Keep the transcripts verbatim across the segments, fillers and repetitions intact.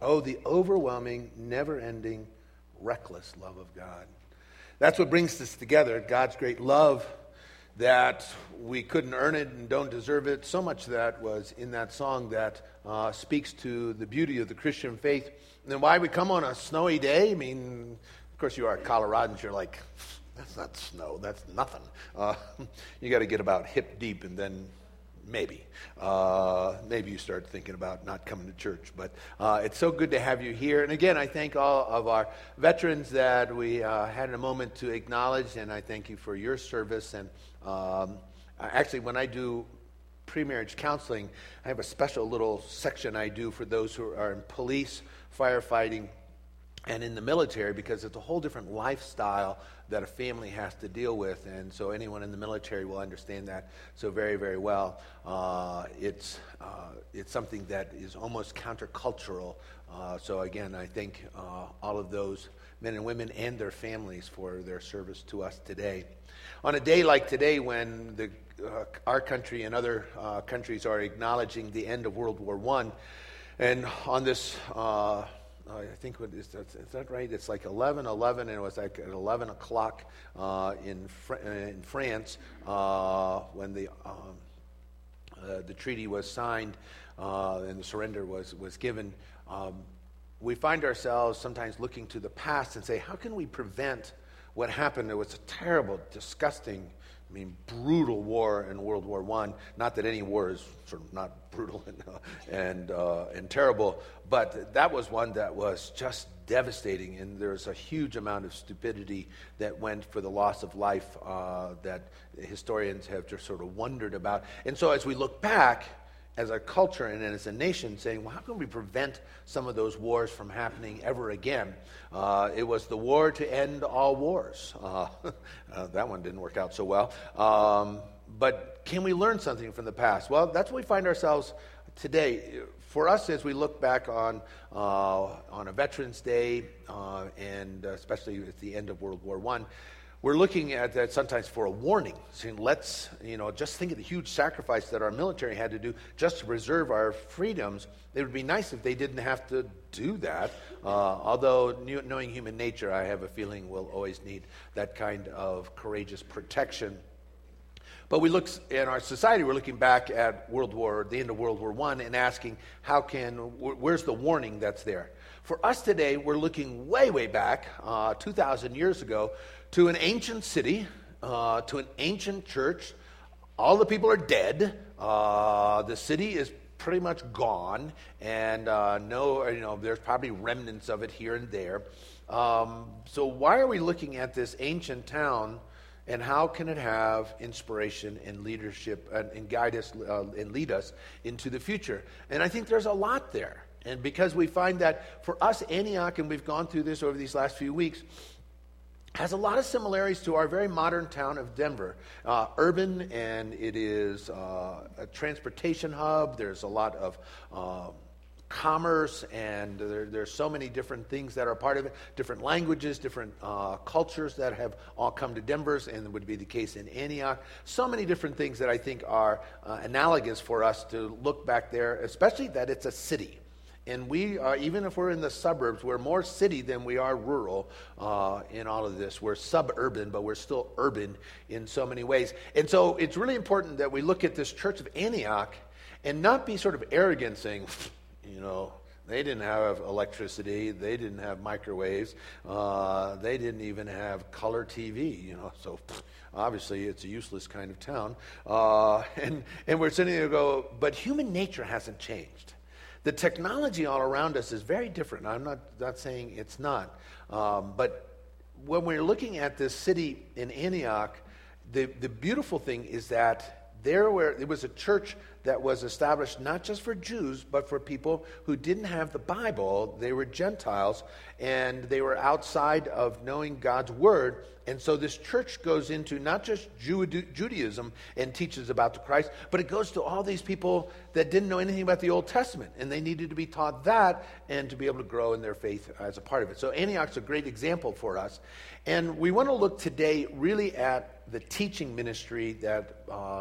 Oh, the overwhelming, never-ending, reckless love of God. That's what brings us together, God's great love, that we couldn't earn it and don't deserve it. So much that was in that song that uh, speaks to the beauty of the Christian faith. And then why we come on a snowy day? I mean, of course you are Coloradans, you're like, that's not snow, that's nothing. Uh, you got to get about hip deep and then maybe. Uh, maybe you start thinking about not coming to church. But uh, it's so good to have you here. And again, I thank all of our veterans that we uh, had a moment to acknowledge, and I thank you for your service. And um, actually, when I do pre-marriage counseling, I have a special little section I do for those who are in police, firefighting, and in the military, because it's a whole different lifestyle that a family has to deal with, and so anyone in the military will understand that so very, very well. Uh, it's uh, it's something that is almost countercultural. Uh, so again, I thank uh, all of those men and women and their families for their service to us today. On a day like today, when the uh, our country and other uh, countries are acknowledging the end of World War One, and on this. Uh, I think what is that, is that right? It's like eleven eleven, and it was like at eleven o'clock uh, in Fr- in France uh, when the um, uh, the treaty was signed uh, and the surrender was was given. Um, we find ourselves sometimes looking to the past and say, how can we prevent what happened? It was a terrible, disgusting, I mean, brutal war in World War One. Not that any war is sort of not brutal and uh, and, uh, and terrible, but that was one that was just devastating, and there's a huge amount of stupidity that went for the loss of life uh, that historians have just sort of wondered about. And so as we look back as a culture and as a nation, saying, well, how can we prevent some of those wars from happening ever again? Uh, it was the war to end all wars. Uh, uh, that one didn't work out so well. Um, but can we learn something from the past? Well, that's what we find ourselves today. For us, as we look back on uh, on a Veterans Day, uh, and especially at the end of World War One, we're looking at that sometimes for a warning, saying, let's, you know, just think of the huge sacrifice that our military had to do just to preserve our freedoms. It would be nice if they didn't have to do that. Uh, although, knew, knowing human nature, I have a feeling we'll always need that kind of courageous protection. But we look in our society, we're looking back at World War, the end of World War One, and asking, how can, where's the warning that's there? For us today, we're looking way, way back, uh, two thousand years ago, to an ancient city, uh, to an ancient church. All the people are dead. Uh, the city is pretty much gone, and uh, no, you know, there's probably remnants of it here and there. Um, so why are we looking at this ancient town? And how can it have inspiration and leadership and, and guide us uh, and lead us into the future? And I think there's a lot there. And because we find that for us, Antioch, and we've gone through this over these last few weeks, has a lot of similarities to our very modern town of Denver. Uh, urban, and it is uh, a transportation hub. There's a lot of Uh, commerce, and there, there's so many different things that are part of it, different languages, different uh, cultures that have all come to Denver's, and it would be the case in Antioch. So many different things that I think are uh, analogous for us to look back there, especially that it's a city. And we are, even if we're in the suburbs, we're more city than we are rural uh, in all of this. We're suburban, but we're still urban in so many ways. And so it's really important that we look at this church of Antioch and not be sort of arrogant, saying, you know, they didn't have electricity, they didn't have microwaves, uh, they didn't even have color T V, you know, so obviously it's a useless kind of town. Uh, and, and we're sitting there and go, but human nature hasn't changed. The technology all around us is very different. I'm not, not saying it's not. Um, but when we're looking at this city in Antioch, the, the beautiful thing is that there were, it was a church that was established not just for Jews, but for people who didn't have the Bible. They were Gentiles, and they were outside of knowing God's Word. And so this church goes into not just Jew- Judaism and teaches about the Christ, but it goes to all these people that didn't know anything about the Old Testament, and they needed to be taught that and to be able to grow in their faith as a part of it. So Antioch's a great example for us. And we want to look today really at the teaching ministry that uh,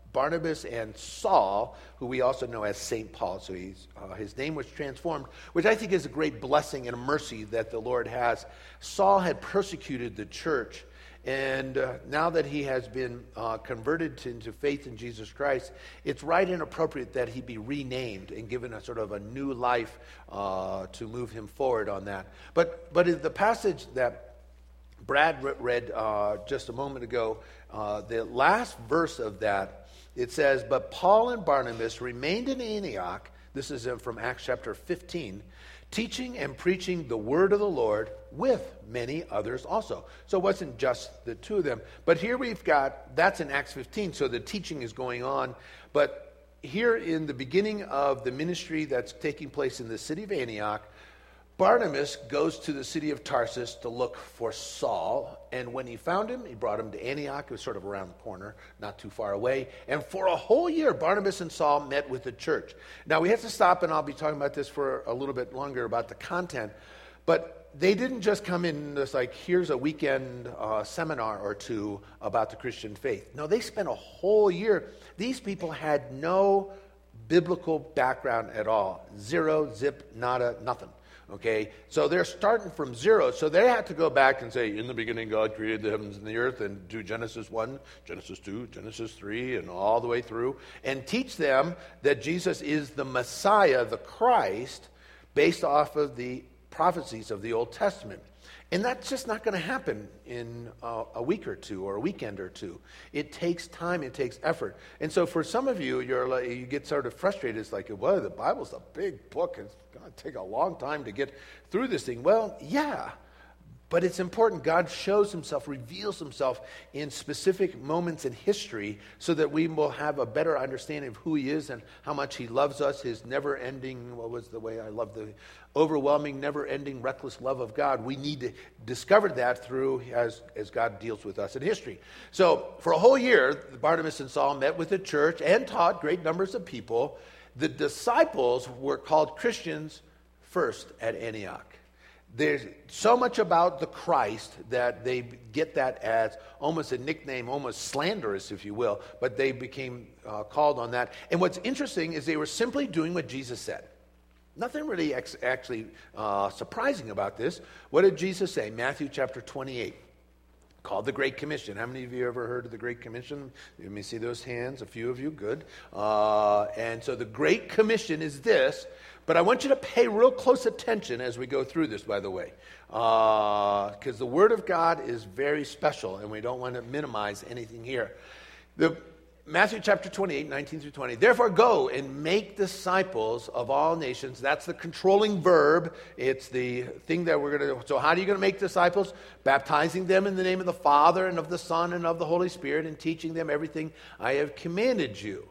Barnabas and Saul, who we also know as Saint Paul. So he's, uh, his name was transformed, which I think is a great blessing and a mercy that the Lord has. Saul had persecuted the church, and uh, now that he has been uh, converted to, into faith in Jesus Christ, it's right and appropriate that he be renamed and given a sort of a new life uh, to move him forward on that. But, but in the passage that Brad read uh, just a moment ago, uh, the last verse of that, it says, "But Paul and Barnabas remained in Antioch," this is from Acts chapter fifteen, "teaching and preaching the word of the Lord with many others also." So it wasn't just the two of them. But here we've got, that's in Acts fifteen, so the teaching is going on. But here in the beginning of the ministry that's taking place in the city of Antioch, Barnabas goes to the city of Tarsus to look for Saul, and when he found him, he brought him to Antioch. It was sort of around the corner, not too far away. And for a whole year, Barnabas and Saul met with the church. Now, we have to stop, and I'll be talking about this for a little bit longer about the content, but they didn't just come in and just like, here's a weekend uh, seminar or two about the Christian faith. No, they spent a whole year. These people had no biblical background at all. Zero, zip, nada, nothing. Okay, so they're starting from zero, so they had to go back and say, in the beginning God created the heavens and the earth, and do Genesis one, Genesis two, Genesis three, and all the way through, and teach them that Jesus is the Messiah, the Christ, based off of the prophecies of the Old Testament. And that's just not going to happen in uh, a week or two or a weekend or two. It takes time, it takes effort. And so for some of you, you're like, you get sort of frustrated. It's like, well, the Bible's a big book. It's going to take a long time to get through this thing. Well, yeah, but it's important. God shows himself, reveals himself in specific moments in history so that we will have a better understanding of who he is and how much he loves us, his never-ending, what was the way I love the overwhelming, never-ending, reckless love of God. We need to discover that through as, as God deals with us in history. So for a whole year, Barnabas and Saul met with the church and taught great numbers of people. The disciples were called Christians first at Antioch. There's so much about the Christ that they get that as almost a nickname, almost slanderous, if you will, but they became uh, called on that. And what's interesting is they were simply doing what Jesus said. Nothing really ex- actually uh, surprising about this. What did Jesus say? Matthew chapter twenty-eight, called the Great Commission. How many of you ever heard of the Great Commission? Let me see those hands. A few of you, good. Uh, and so the Great Commission is this. But I want you to pay real close attention as we go through this, by the way, because uh, the Word of God is very special, and we don't want to minimize anything here. The Matthew chapter twenty-eight, nineteen through twenty. "Therefore go and make disciples of all nations." That's the controlling verb. It's the thing that we're going to do. So how are you going to make disciples? Baptizing them in the name of the Father and of the Son and of the Holy Spirit, and teaching them everything I have commanded you.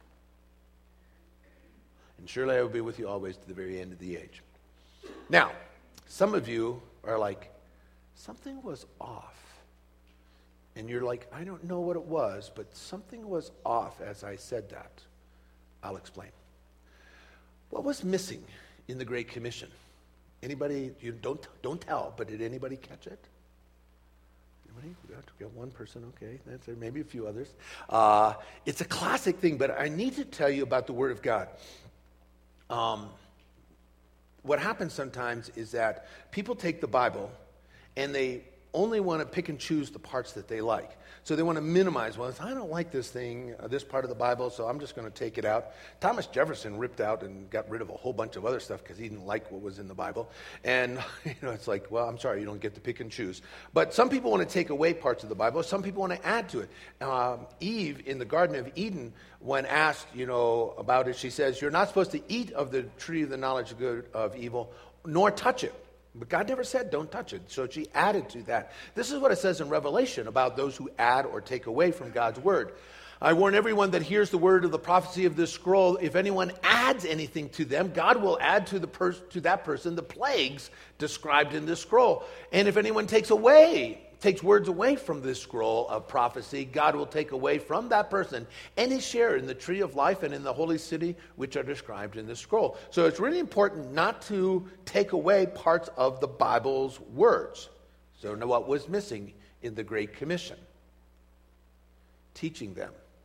And surely I will be with you always to the very end of the age. Now, some of you are like, something was off. And you're like, I don't know what it was, but something was off as I said that. I'll explain. What was missing in the Great Commission? Anybody, you don't don't tell, but did anybody catch it? Anybody? We got, we got one person, okay. That's there, maybe a few others. Uh, it's a classic thing, but I need to tell you about the Word of God. Um, what happens sometimes is that people take the Bible and they only want to pick and choose the parts that they like. So they want to minimize, well, I don't like this thing, uh, this part of the Bible, so I'm just going to take it out. Thomas Jefferson ripped out and got rid of a whole bunch of other stuff because he didn't like what was in the Bible. And, you know, it's like, well, I'm sorry, you don't get to pick and choose. But some people want to take away parts of the Bible. Some people want to add to it. Um, Eve in the Garden of Eden, when asked, you know, about it, she says, you're not supposed to eat of the tree of the knowledge of good of evil, nor touch it. But God never said, don't touch it. So she added to that. This is what it says in Revelation about those who add or take away from God's word. I warn everyone that hears the word of the prophecy of this scroll. If anyone adds anything to them, God will add to the pers- to that person the plagues described in this scroll. And if anyone takes away, takes words away from this scroll of prophecy, God will take away from that person any share in the tree of life and in the holy city which are described in this scroll. So it's really important not to take away parts of the Bible's words. So now what was missing in the Great Commission? Teaching them.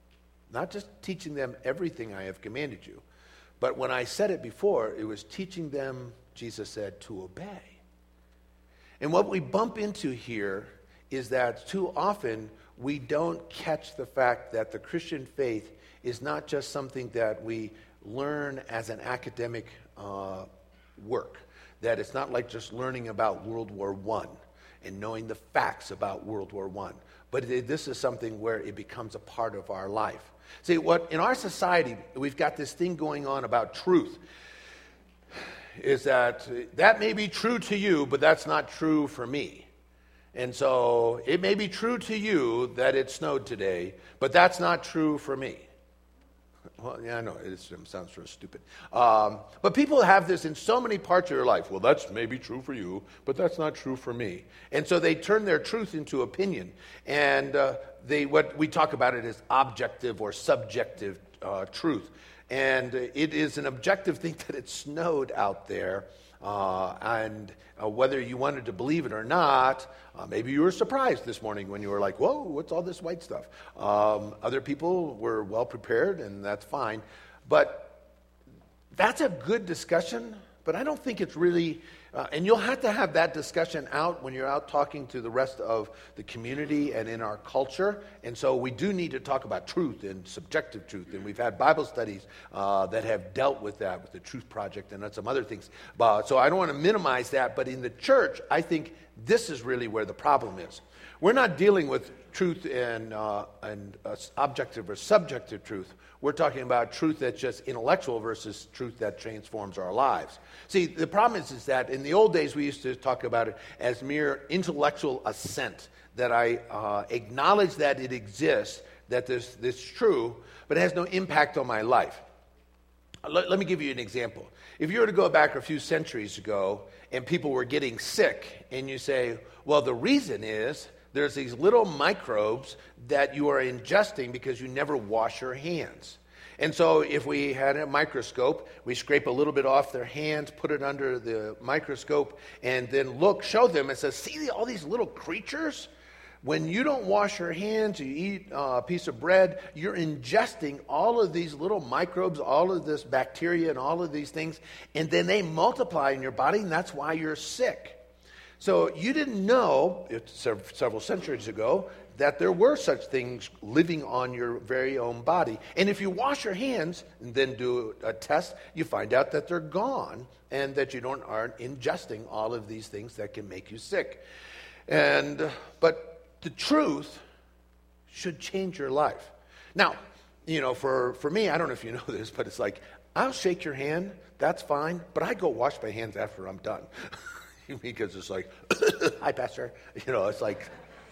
Not just teaching them everything I have commanded you, but when I said it before, it was teaching them, Jesus said, to obey. And what we bump into here is that too often we don't catch the fact that the Christian faith is not just something that we learn as an academic uh, work. That it's not like just learning about World War One and knowing the facts about World War One. But it, this is something where it becomes a part of our life. See, what in our society, we've got this thing going on about truth. Is that that may be true to you, but that's not true for me. And so it may be true to you that it snowed today, but that's not true for me. Well, yeah, I know, it sounds sort of stupid. Um, but people have this in so many parts of their life. Well, that's maybe true for you, but that's not true for me. And so they turn their truth into opinion. And uh, they what we talk about it as objective or subjective uh, truth. And it is an objective thing that it snowed out there. Uh, and uh, whether you wanted to believe it or not, uh, maybe you were surprised this morning when you were like, whoa, what's all this white stuff? Um, other people were well prepared, and that's fine. But that's a good discussion, but I don't think it's really, uh, and you'll have to have that discussion out when you're out talking to the rest of the community and in our culture. And so we do need to talk about truth and subjective truth. And we've had Bible studies uh, that have dealt with that, with the Truth Project and some other things. Uh, so I don't want to minimize that. But in the church, I think this is really where the problem is. We're not dealing with truth and, uh, and uh, objective or subjective truth. We're talking about truth that's just intellectual versus truth that transforms our lives. See, the problem is, is that in the old days, we used to talk about it as mere intellectual assent, that I uh, acknowledge that it exists, that this, this is true, but it has no impact on my life. Let, let me give you an example. If you were to go back a few centuries ago and people were getting sick, and you say, well, the reason is there's these little microbes that you are ingesting because you never wash your hands. And so if we had a microscope, we scrape a little bit off their hands, put it under the microscope, and then look, show them, and says, see all these little creatures? When you don't wash your hands, you eat a piece of bread, you're ingesting all of these little microbes, all of this bacteria and all of these things, and then they multiply in your body, and that's why you're sick. So you didn't know, several centuries ago, that there were such things living on your very own body. And if you wash your hands and then do a test, you find out that they're gone and that you don't aren't ingesting all of these things that can make you sick. And but the truth should change your life. Now, you know, for, for me, I don't know if you know this, but it's like, I'll shake your hand, that's fine, but I go wash my hands after I'm done. Because it's like, hi, Pastor. You know, it's like,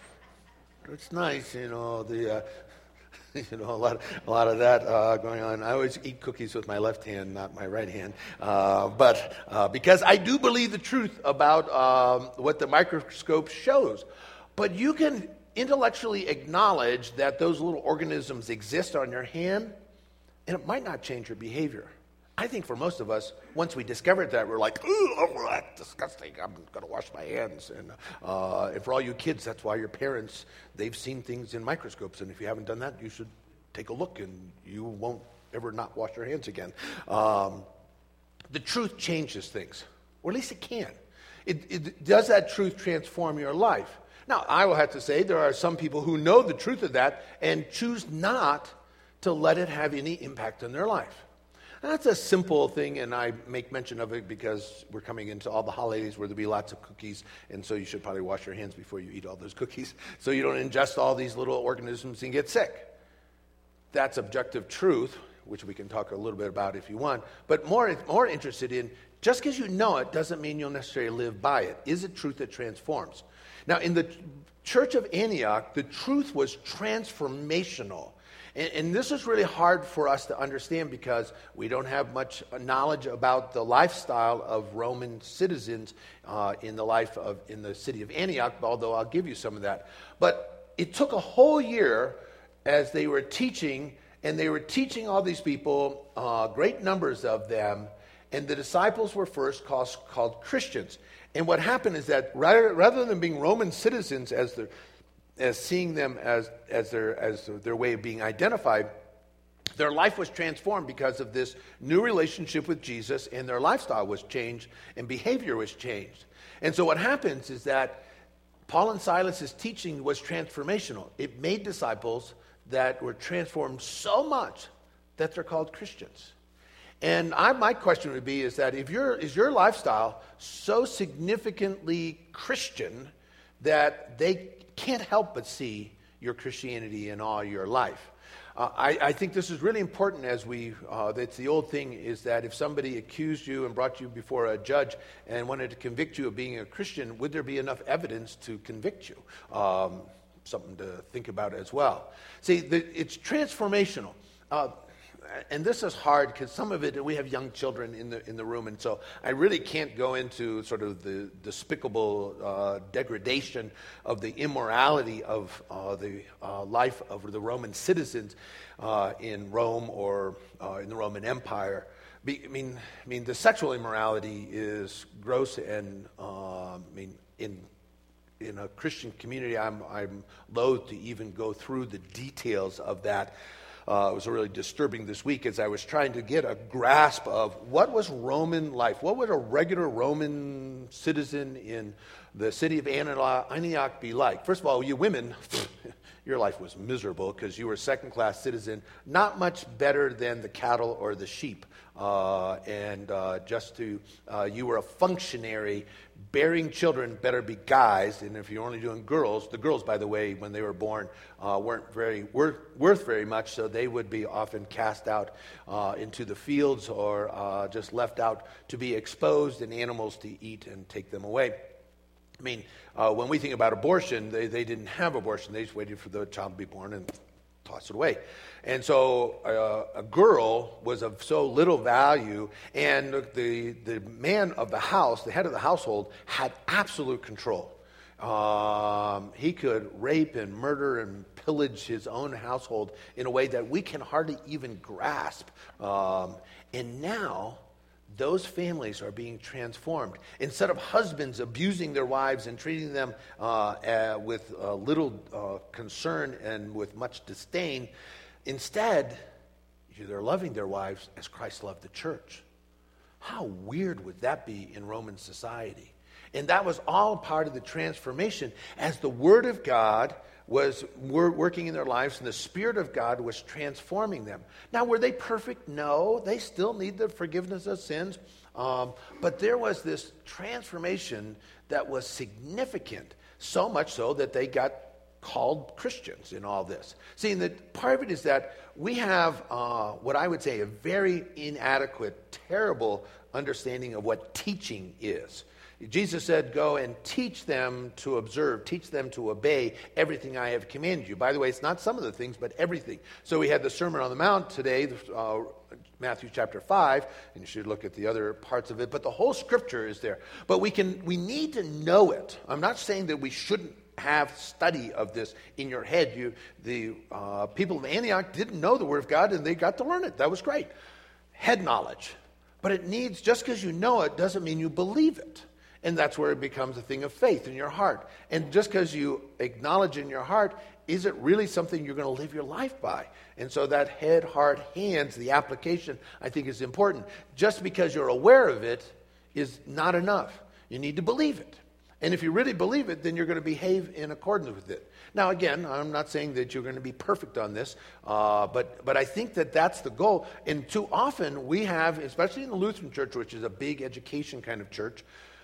it's nice, you know, the, uh, you know, a lot, a lot of that uh, going on. I always eat cookies with my left hand, not my right hand. Uh, but uh, because I do believe the truth about um, what the microscope shows. But you can intellectually acknowledge that those little organisms exist on your hand, and it might not change your behavior. I think for most of us, once we discovered that, we're like, oh, that's disgusting. I'm going to wash my hands. And, uh, and for all you kids, that's why your parents, they've seen things in microscopes. And if you haven't done that, you should take a look, and you won't ever not wash your hands again. Um, the truth changes things, or at least it can. It, it, does that truth transform your life? Now, I will have to say there are some people who know the truth of that and choose not to let it have any impact on their life. That's a simple thing, and I make mention of it because we're coming into all the holidays where there'll be lots of cookies, and so you should probably wash your hands before you eat all those cookies so you don't ingest all these little organisms and get sick. That's objective truth, which we can talk a little bit about if you want, but more, more interested in, just because you know it doesn't mean you'll necessarily live by it. Is it truth that transforms? Now, in the church of Antioch, the truth was transformational. And, and this is really hard for us to understand because we don't have much knowledge about the lifestyle of Roman citizens uh, in the life of in the city of Antioch, although I'll give you some of that. But it took a whole year as they were teaching, and they were teaching all these people, uh, great numbers of them, and the disciples were first called, called Christians. And what happened is that rather, rather than being Roman citizens as the as seeing them as as their as their way of being identified, Their life was transformed because of this new relationship with Jesus, and their lifestyle was changed, and behavior was changed. And so what happens is that Paul and Silas's teaching was transformational. It made disciples that were transformed so much that they're called Christians. And I, my question would be is that if your is your lifestyle so significantly Christian that they can't help but see your Christianity in all your life? Uh, I, I think this is really important as we, uh, that's the old thing is that if somebody accused you and brought you before a judge and wanted to convict you of being a Christian, would there be enough evidence to convict you? Um, something to think about as well. See, the, it's transformational. Uh, And this is hard because some of it, we have young children in the in the room, and so I really can't go into sort of the despicable uh, degradation of the immorality of uh, the uh, life of the Roman citizens uh, in Rome or uh, in the Roman Empire. Be, I mean, I mean, the sexual immorality is gross, and uh, I mean, in in a Christian community, I'm I'm loath to even go through the details of that. Uh, it was really disturbing this week as I was trying to get a grasp of what was Roman life. What would a regular Roman citizen in the city of Antioch be like? First of all, you women, your life was miserable because you were a second-class citizen, not much better than the cattle or the sheep. Uh, and uh, just to, uh, you were a functionary. Bearing children better be guys, and if you're only doing girls, the girls, by the way, when they were born, uh, weren't very worth, worth very much, so they would be often cast out uh, into the fields or uh, just left out to be exposed and animals to eat and take them away. I mean, uh, when we think about abortion, they, they didn't have abortion. They just waited for the child to be born and toss it away. And so uh, a girl was of so little value, and the, the man of the house, the head of the household, had absolute control. Um, he could rape and murder and pillage his own household in a way that we can hardly even grasp. Um, and now those families are being transformed. Instead of husbands abusing their wives and treating them uh, uh, with uh, little uh, concern and with much disdain, instead, they're loving their wives as Christ loved the church. How weird would that be in Roman society? And that was all part of the transformation as the Word of God was working in their lives, and the Spirit of God was transforming them. Now, were they perfect? No. They still need the forgiveness of sins. Um, but there was this transformation that was significant, so much so that they got called Christians in all this. See, and the part of it is that we have uh, what I would say a very inadequate, terrible understanding of what teaching is. Jesus said, go and teach them to observe, teach them to obey everything I have commanded you. By the way, it's not some of the things, but everything. So we had the Sermon on the Mount today, uh, Matthew chapter five, and you should look at the other parts of it, but the whole scripture is there. But we can, we need to know it. I'm not saying that we shouldn't have study of this in your head. You, the uh, people of Antioch didn't know the Word of God, and they got to learn it. That was great. Head knowledge. But it needs, just because you know it doesn't mean you believe it. And that's where it becomes a thing of faith in your heart. And just because you acknowledge in your heart, is it really something you're going to live your life by? And so that head, heart, hands, the application, I think is important. Just because you're aware of it is not enough. You need to believe it. And if you really believe it, then you're going to behave in accordance with it. Now, again, I'm not saying that you're going to be perfect on this, uh, but, but I think that that's the goal. And too often we have, especially in the Lutheran Church, which is a big education kind of church,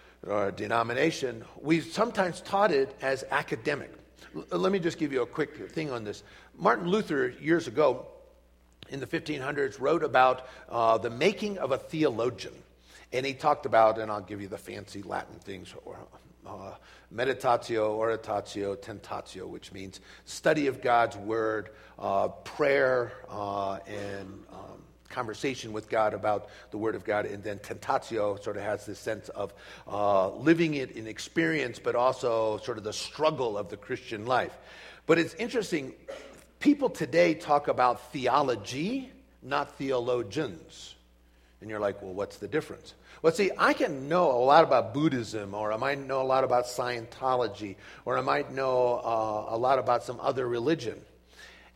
or denomination, we've sometimes taught it as academic. L- let me just give you a quick thing on this. Martin Luther, years ago, in the fifteen hundreds, wrote about uh, the making of a theologian. And he talked about, and I'll give you the fancy Latin things, or, uh, meditatio, oratio, tentatio, which means study of God's word, uh, prayer, uh, and um, conversation with God about the Word of God, and then tentatio sort of has this sense of uh, living it in experience, but also sort of the struggle of the Christian life. But it's interesting, people today talk about theology, not theologians. And you're like, well, what's the difference? Well, see, I can know a lot about Buddhism, or I might know a lot about Scientology, or I might know uh, a lot about some other religion.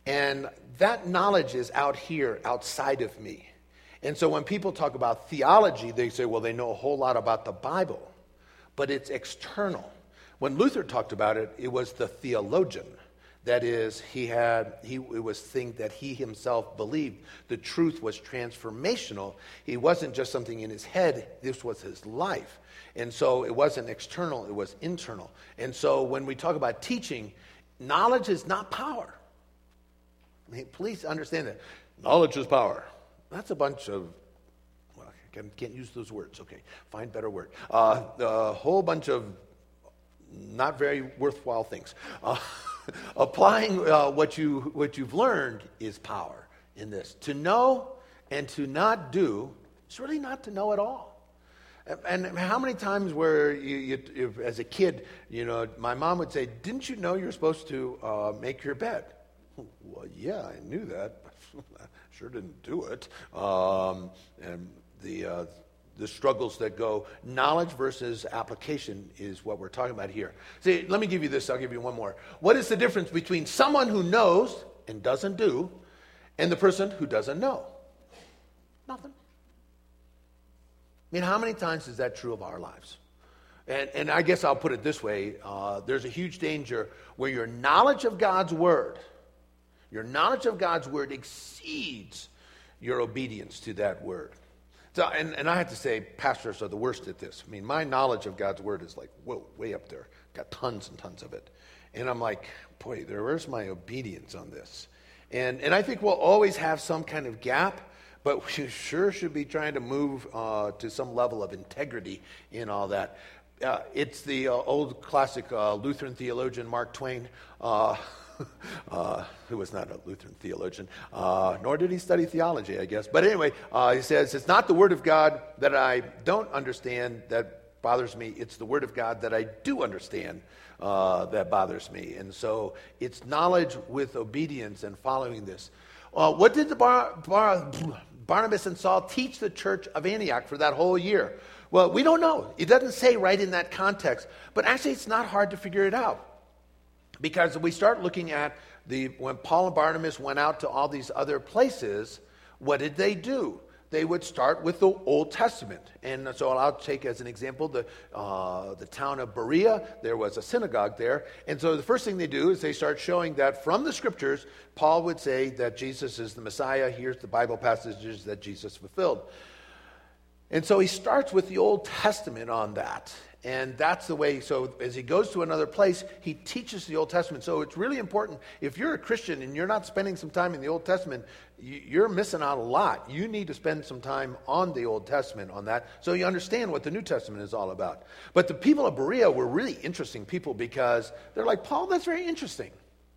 And that knowledge is out here, outside of me. And so when people talk about theology, they say, well, they know a whole lot about the Bible, but it's external. When Luther talked about it, it was the theologian. That is, he had, he, it was thing that he himself believed. The truth was transformational. It wasn't just something in his head, this was his life. And so it wasn't external, it was internal. And so when we talk about teaching, knowledge is not power. I mean, please understand that. Knowledge is power. That's a bunch of, well, I can't use those words. Okay, find better word. Uh, a whole bunch of not very worthwhile things. Uh, applying uh, what you what you've learned is power in this. To know and to not do is really not to know at all. And how many times where you, you if, as a kid, you know, my mom would say, "Didn't you know you're supposed to uh, make your bed?" Well, yeah, I knew that, but I sure didn't do it. Um, and the uh, the struggles that go, knowledge versus application is what we're talking about here. See, let me give you this. I'll give you one more. What is the difference between someone who knows and doesn't do and the person who doesn't know? Nothing. I mean, how many times is that true of our lives? And, and I guess I'll put it this way. Uh, there's a huge danger where your knowledge of God's word, your knowledge of God's word exceeds your obedience to that word. So, and, and I have to say, pastors are the worst at this. I mean, my knowledge of God's word is like, whoa, way up there. Got tons and tons of it. And I'm like, boy, there, where's my obedience on this? And, and I think we'll always have some kind of gap, but we sure should be trying to move uh, to some level of integrity in all that. Uh, it's the uh, old classic uh, Lutheran theologian Mark Twain, uh, uh, who was not a Lutheran theologian, uh, nor did he study theology, I guess. But anyway, uh, he says, it's not the word of God that I don't understand that bothers me. It's the word of God that I do understand uh, that bothers me. And so it's knowledge with obedience and following this. Uh, what did the Bar- Bar- Barnabas and Saul teach the church of Antioch for that whole year? Well, we don't know. It doesn't say right in that context. But actually, it's not hard to figure it out. Because we start looking at the when Paul and Barnabas went out to all these other places, what did they do? They would start with the Old Testament. And so I'll take as an example the uh, the town of Berea. There was a synagogue there. And so the first thing they do is they start showing that from the scriptures, Paul would say that Jesus is the Messiah. Here's the Bible passages that Jesus fulfilled. And so he starts with the Old Testament on that. And that's the way, so as he goes to another place, he teaches the Old Testament. So it's really important, if you're a Christian and you're not spending some time in the Old Testament, you're missing out a lot. You need to spend some time on the Old Testament on that, so you understand what the New Testament is all about. But the people of Berea were really interesting people because they're like, Paul, that's very interesting.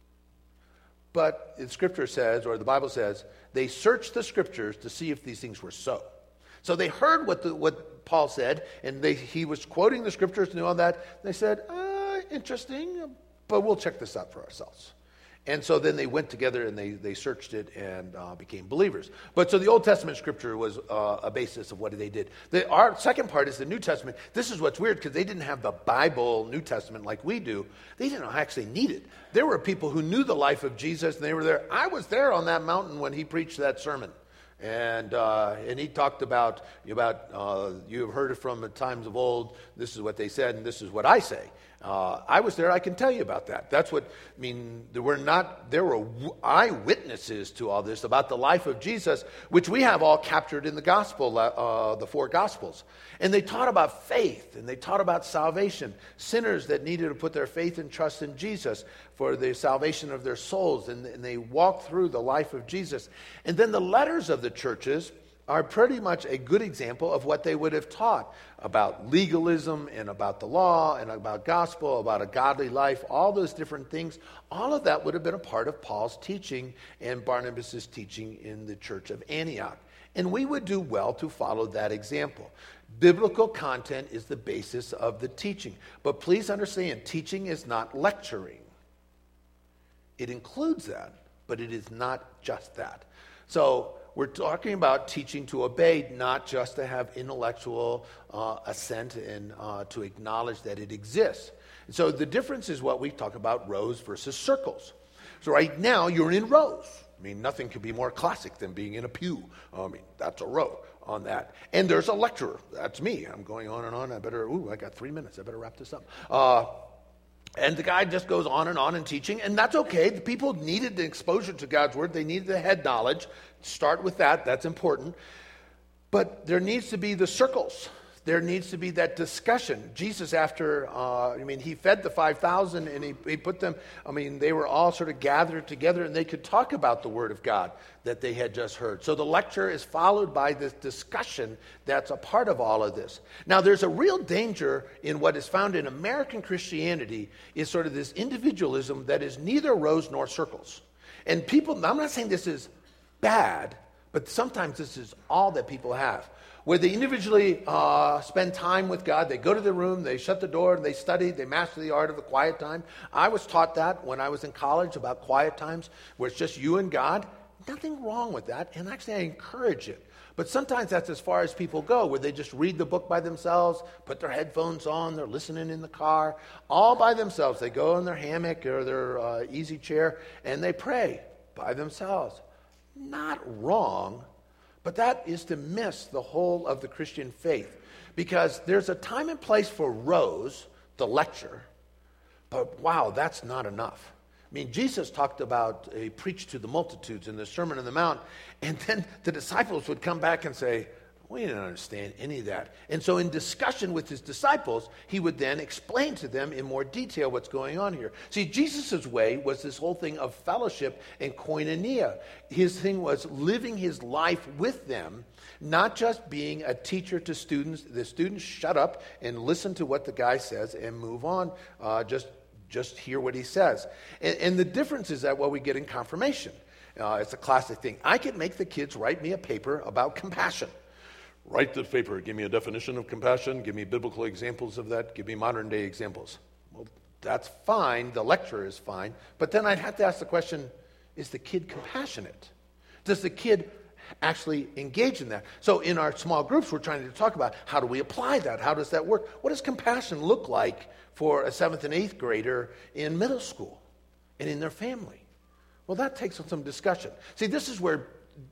But the Scripture says, or the Bible says, they searched the Scriptures to see if these things were so. So they heard what the, what Paul said, and they, he was quoting the scriptures and all that. They said, uh, interesting, but we'll check this out for ourselves. And so then they went together and they, they searched it and uh, became believers. But so the Old Testament scripture was uh, a basis of what they did. The, our second part is the New Testament. This is what's weird because they didn't have the Bible New Testament like we do. They didn't actually need it. There were people who knew the life of Jesus and they were there. I was there on that mountain when he preached that sermon. And uh, and he talked about, about uh, you have heard it from the times of old, this is what they said, and this is what I say. Uh, I was there, I can tell you about that. That's what, I mean, there were not, there were eyewitnesses to all this about the life of Jesus, which we have all captured in the gospel, uh, the four gospels. And they taught about faith, and they taught about salvation, sinners that needed to put their faith and trust in Jesus for the salvation of their souls, and, and they walked through the life of Jesus. And then the letters of the churches are pretty much a good example of what they would have taught about legalism and about the law and about gospel, about a godly life, all those different things. All of that would have been a part of Paul's teaching and Barnabas' teaching in the church of Antioch. And we would do well to follow that example. Biblical content is the basis of the teaching. But please understand, teaching is not lecturing. It includes that, but it is not just that. So we're talking about teaching to obey, not just to have intellectual uh, assent and uh, to acknowledge that it exists. And so the difference is what we talk about, rows versus circles. So right now, you're in rows. I mean, nothing could be more classic than being in a pew. I mean, that's a row on that. And there's a lecturer. That's me. I'm going on and on. I better, ooh, I got three minutes. I better wrap this up. Uh, and the guy just goes on and on in teaching, and that's okay. The people needed the exposure to God's word. They needed the head knowledge. Start with that. That's important. But there needs to be the circles. There needs to be that discussion. Jesus, after, uh, I mean, he fed the five thousand and he, he put them, I mean, they were all sort of gathered together and they could talk about the Word of God that they had just heard. So the lecture is followed by this discussion that's a part of all of this. Now, there's a real danger in what is found in American Christianity is sort of this individualism that is neither rows nor circles. And people, I'm not saying this is bad, but sometimes this is all that people have. Where they individually uh, spend time with God. They go to the room, they shut the door, and they study, they master the art of the quiet time. I was taught that when I was in college about quiet times, where it's just you and God. Nothing wrong with that, and actually I encourage it. But sometimes that's as far as people go, where they just read the book by themselves, put their headphones on, they're listening in the car, all by themselves. They go in their hammock or their uh, easy chair, and they pray by themselves. Not wrong. But that is to miss the whole of the Christian faith, because there's a time and place for rows, the lecture, but wow, that's not enough. I mean, Jesus talked about, he preached to the multitudes in the Sermon on the Mount, and then the disciples would come back and say, we didn't understand any of that. And so in discussion with his disciples, he would then explain to them in more detail what's going on here. See, Jesus' way was this whole thing of fellowship and koinonia. His thing was living his life with them, not just being a teacher to students. The students shut up and listen to what the guy says and move on, uh, just, just hear what he says. And, and the difference is that what we get in confirmation. Uh, it's a classic thing. I could make the kids write me a paper about compassion. Write the paper. Give me a definition of compassion. Give me biblical examples of that. Give me modern day examples. Well, that's fine. The lecture is fine. But then I'd have to ask the question, is the kid compassionate? Does the kid actually engage in that? So in our small groups, we're trying to talk about how do we apply that? How does that work? What does compassion look like for a seventh and eighth grader in middle school and in their family? Well, that takes some discussion. See, this is where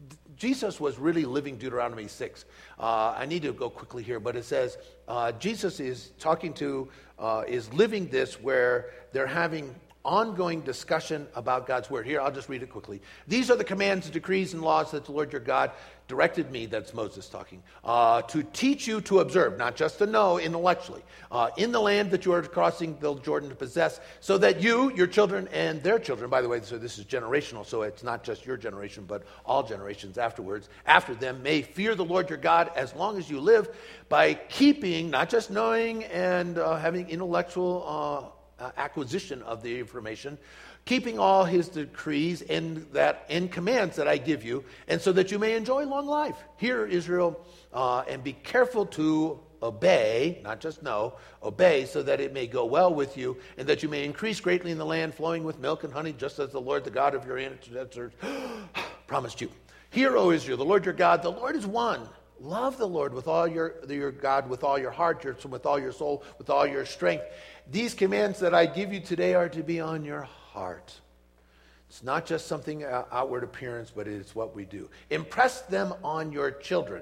Jesus was really living Deuteronomy six. Uh, I need to go quickly here, but it says uh, Jesus is talking to, uh, is living this where they're having ongoing discussion about God's word. Here, I'll just read it quickly. These are the commands, decrees, and laws that the Lord your God directed me, that's Moses talking, uh, to teach you to observe, not just to know intellectually, uh, in the land that you are crossing the Jordan to possess, so that you, your children, and their children, by the way, so this is generational, so it's not just your generation, but all generations afterwards, after them, may fear the Lord your God as long as you live, by keeping, not just knowing and uh, having intellectual uh, uh, acquisition of the information, keeping all his decrees and that and commands that I give you, and so that you may enjoy long life. Hear, Israel, uh, and be careful to obey, not just know, obey, so that it may go well with you, and that you may increase greatly in the land flowing with milk and honey, just as the Lord, the God of your ancestors, promised you. Hear, O Israel, the Lord your God, the Lord is one. Love the Lord with all your, your God, with all your heart, your, with all your soul, with all your strength. These commands that I give you today are to be on your heart. It's not just something uh, outward appearance, but it is what we do. Impress them on your children.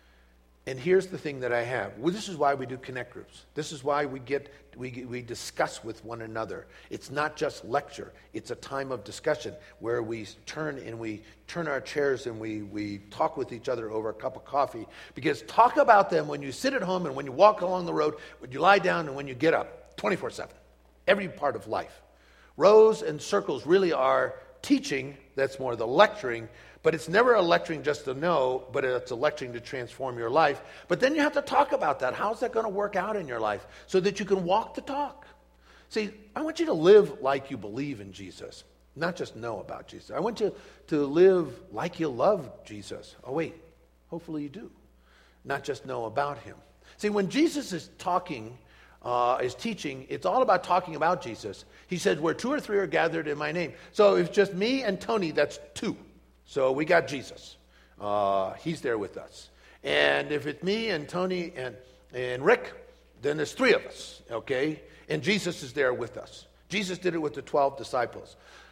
And here's the thing that I have. Well, this is why we do connect groups. This is why we get we we discuss with one another. It's not just lecture. It's a time of discussion where we turn and we turn our chairs and we we talk with each other over a cup of coffee. Because talk about them when you sit at home and when you walk along the road, when you lie down and when you get up, twenty-four seven. Every part of life. Rows and circles really are teaching. That's more the lecturing. But it's never a lecturing just to know, but it's a lecturing to transform your life. But then you have to talk about that. How's that going to work out in your life so that you can walk the talk? See, I want you to live like you believe in Jesus, not just know about Jesus. I want you to live like you love Jesus. Oh, wait, hopefully you do, not just know about him. See, when Jesus is talking, uh, is teaching, it's all about talking about Jesus. He said, where two or three are gathered in my name. So if it's just me and Tony, that's two. So we got Jesus. Uh, he's there with us. And if it's me and Tony and, and Rick, then there's three of us, okay? And Jesus is there with us. Jesus did it with the twelve disciples.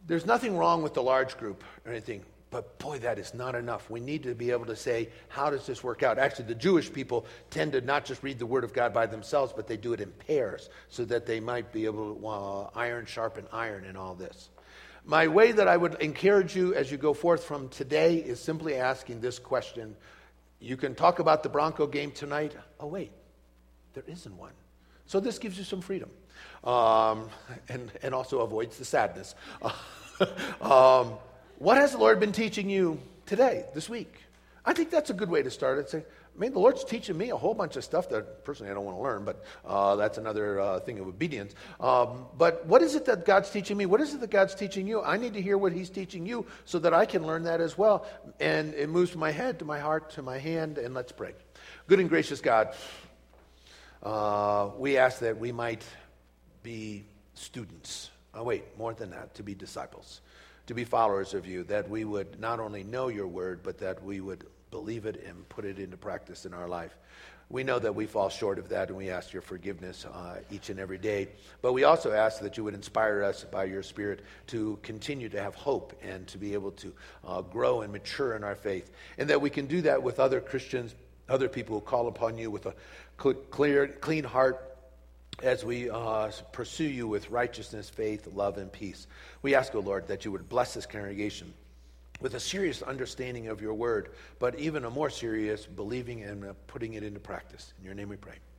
There's nothing wrong with the large group or anything, but boy, that is not enough. We need to be able to say, how does this work out? Actually, the Jewish people tend to not just read the Word of God by themselves, but they do it in pairs so that they might be able to uh, iron sharpen iron in all this. My way that I would encourage you as you go forth from today is simply asking this question. You can talk about the Bronco game tonight. Oh, wait, there isn't one. So this gives you some freedom um, and, and also avoids the sadness. um, what has the Lord been teaching you today, this week? I think that's a good way to start it. Say, I mean, the Lord's teaching me a whole bunch of stuff that personally I don't want to learn, but uh, that's another uh, thing of obedience. Um, but what is it that God's teaching me? What is it that God's teaching you? I need to hear what He's teaching you so that I can learn that as well. And it moves from my head to my heart to my hand, and let's pray. Good and gracious God, uh, we ask that we might be students. Oh, wait, more than that, to be disciples, to be followers of you, that we would not only know your word, but that we would believe it and put it into practice in our life. We know that we fall short of that, and we ask your forgiveness uh, each and every day. But we also ask that you would inspire us by your Spirit to continue to have hope and to be able to uh, grow and mature in our faith, and that we can do that with other Christians, other people who call upon you with a clear, clean heart, as we uh, pursue you with righteousness, faith, love, and peace. We ask, O Lord, that you would bless this congregation with a serious understanding of your word, but even a more serious believing and uh, putting it into practice. In your name we pray.